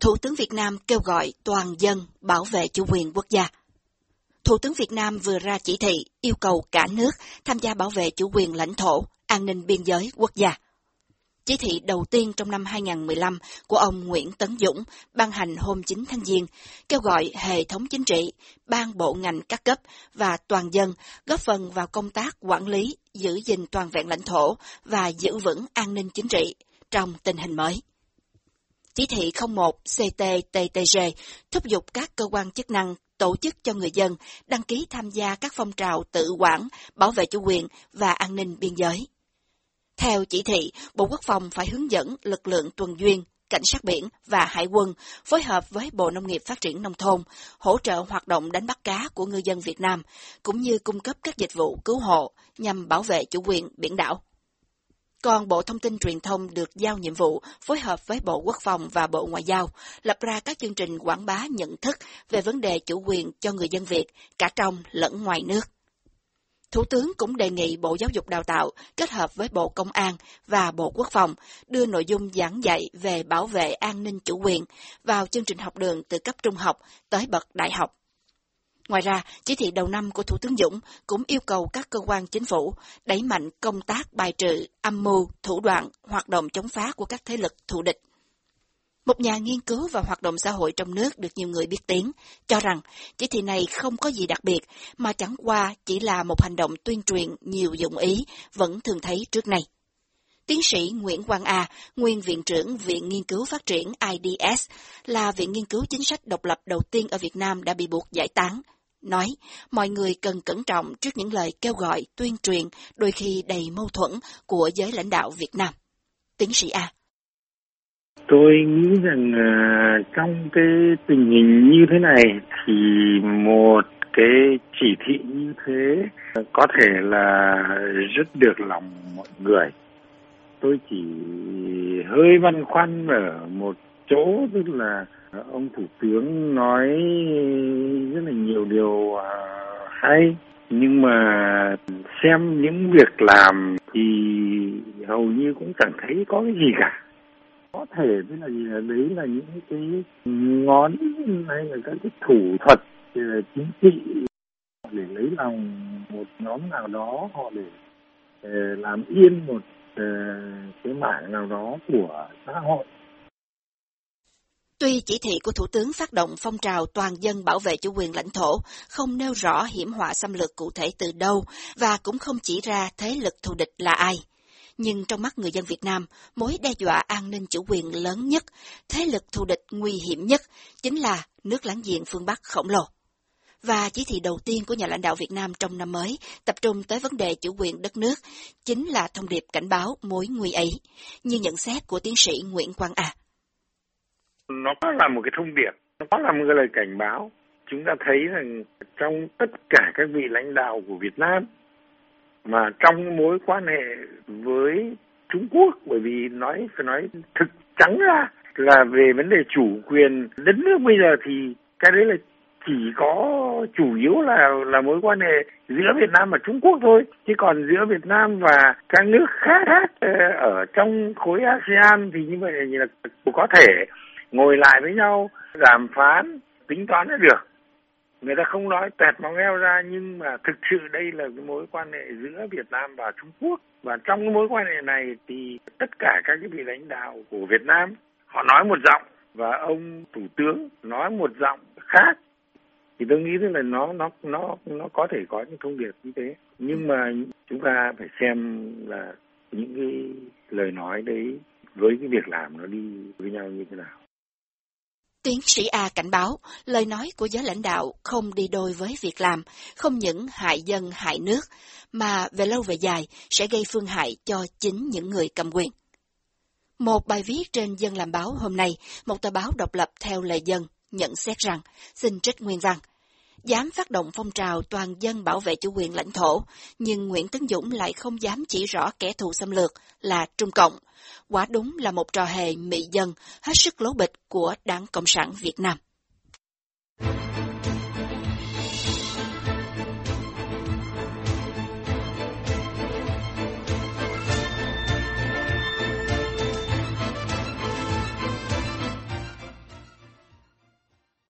Thủ tướng Việt Nam kêu gọi toàn dân bảo vệ chủ quyền quốc gia. Thủ tướng Việt Nam vừa ra chỉ thị yêu cầu cả nước tham gia bảo vệ chủ quyền lãnh thổ, an ninh biên giới quốc gia. Chỉ thị đầu tiên trong năm 2015 của ông Nguyễn Tấn Dũng ban hành hôm 9 tháng Giêng kêu gọi hệ thống chính trị, ban bộ ngành các cấp và toàn dân góp phần vào công tác quản lý, giữ gìn toàn vẹn lãnh thổ và giữ vững an ninh chính trị trong tình hình mới. Chỉ thị 01 CT-TTG thúc giục các cơ quan chức năng tổ chức cho người dân đăng ký tham gia các phong trào tự quản, bảo vệ chủ quyền và an ninh biên giới. Theo chỉ thị, Bộ Quốc phòng phải hướng dẫn lực lượng tuần duyên, cảnh sát biển và hải quân phối hợp với Bộ Nông nghiệp Phát triển Nông thôn, hỗ trợ hoạt động đánh bắt cá của ngư dân Việt Nam, cũng như cung cấp các dịch vụ cứu hộ nhằm bảo vệ chủ quyền biển đảo. Còn Bộ Thông tin Truyền thông được giao nhiệm vụ phối hợp với Bộ Quốc phòng và Bộ Ngoại giao lập ra các chương trình quảng bá nhận thức về vấn đề chủ quyền cho người dân Việt, cả trong lẫn ngoài nước. Thủ tướng cũng đề nghị Bộ Giáo dục Đào tạo kết hợp với Bộ Công an và Bộ Quốc phòng đưa nội dung giảng dạy về bảo vệ an ninh chủ quyền vào chương trình học đường từ cấp trung học tới bậc đại học. Ngoài ra, chỉ thị đầu năm của Thủ tướng Dũng cũng yêu cầu các cơ quan chính phủ đẩy mạnh công tác bài trừ, âm mưu, thủ đoạn, hoạt động chống phá của các thế lực thù địch. Một nhà nghiên cứu và hoạt động xã hội trong nước được nhiều người biết tiếng, cho rằng chỉ thị này không có gì đặc biệt, mà chẳng qua chỉ là một hành động tuyên truyền nhiều dụng ý, vẫn thường thấy trước nay. Tiến sĩ Nguyễn Quang A, nguyên Viện trưởng Viện Nghiên cứu Phát triển IDS, là viện nghiên cứu chính sách độc lập đầu tiên ở Việt Nam đã bị buộc giải tán, nói mọi người cần cẩn trọng trước những lời kêu gọi tuyên truyền đôi khi đầy mâu thuẫn của giới lãnh đạo Việt Nam. Tiến sĩ A: Tôi nghĩ rằng trong cái tình hình như thế này thì một cái chỉ thị như thế có thể là rất được lòng mọi người. Tôi chỉ hơi băn khoăn ở một chỗ, tức là ông Thủ tướng nói rất là nhiều điều hay, nhưng mà xem những việc làm thì hầu như cũng chẳng thấy có cái gì cả. Có thể tức là gì, đấy là những cái ngón hay là các cái thủ thuật chính trị để lấy lòng một nhóm nào đó, họ để làm yên một cái mảng nào đó của xã hội. Tuy chỉ thị của Thủ tướng phát động phong trào toàn dân bảo vệ chủ quyền lãnh thổ, không nêu rõ hiểm họa xâm lược cụ thể từ đâu và cũng không chỉ ra thế lực thù địch là ai. Nhưng trong mắt người dân Việt Nam, mối đe dọa an ninh chủ quyền lớn nhất, thế lực thù địch nguy hiểm nhất chính là nước láng giềng phương Bắc khổng lồ. Và chỉ thị đầu tiên của nhà lãnh đạo Việt Nam trong năm mới tập trung tới vấn đề chủ quyền đất nước, chính là thông điệp cảnh báo mối nguy ấy, như nhận xét của tiến sĩ Nguyễn Quang A. Nó là một cái thông điệp, nó là một cái lời cảnh báo. Chúng ta thấy rằng trong tất cả các vị lãnh đạo của Việt Nam, mà trong mối quan hệ với Trung Quốc, bởi vì phải nói thực trắng ra là về vấn đề chủ quyền đất nước bây giờ thì cái đấy là chỉ có chủ yếu là mối quan hệ giữa Việt Nam và Trung Quốc thôi, chứ còn giữa Việt Nam và các nước khác ở trong khối ASEAN thì như vậy là có thể ngồi lại với nhau đàm phán tính toán là được. Người ta không nói toẹt móng heo ra, nhưng mà thực sự đây là cái mối quan hệ giữa Việt Nam và Trung Quốc. Và trong cái mối quan hệ này thì tất cả các cái vị lãnh đạo của Việt Nam họ nói một giọng và ông Thủ tướng nói một giọng khác. Thì tôi nghĩ là nó có thể có những thông điệp như thế. Nhưng mà chúng ta phải xem là những cái lời nói đấy với cái việc làm nó đi với nhau như thế nào. Tiến sĩ A cảnh báo, lời nói của giới lãnh đạo không đi đôi với việc làm, không những hại dân hại nước, mà về lâu về dài sẽ gây phương hại cho chính những người cầm quyền. Một bài viết trên Dân Làm Báo hôm nay, một tờ báo độc lập theo lời dân, nhận xét rằng, xin trích nguyên văn, dám phát động phong trào toàn dân bảo vệ chủ quyền lãnh thổ, nhưng Nguyễn Tấn Dũng lại không dám chỉ rõ kẻ thù xâm lược là Trung Cộng. Quả đúng là một trò hề mị dân, hết sức lố bịch của Đảng Cộng sản Việt Nam.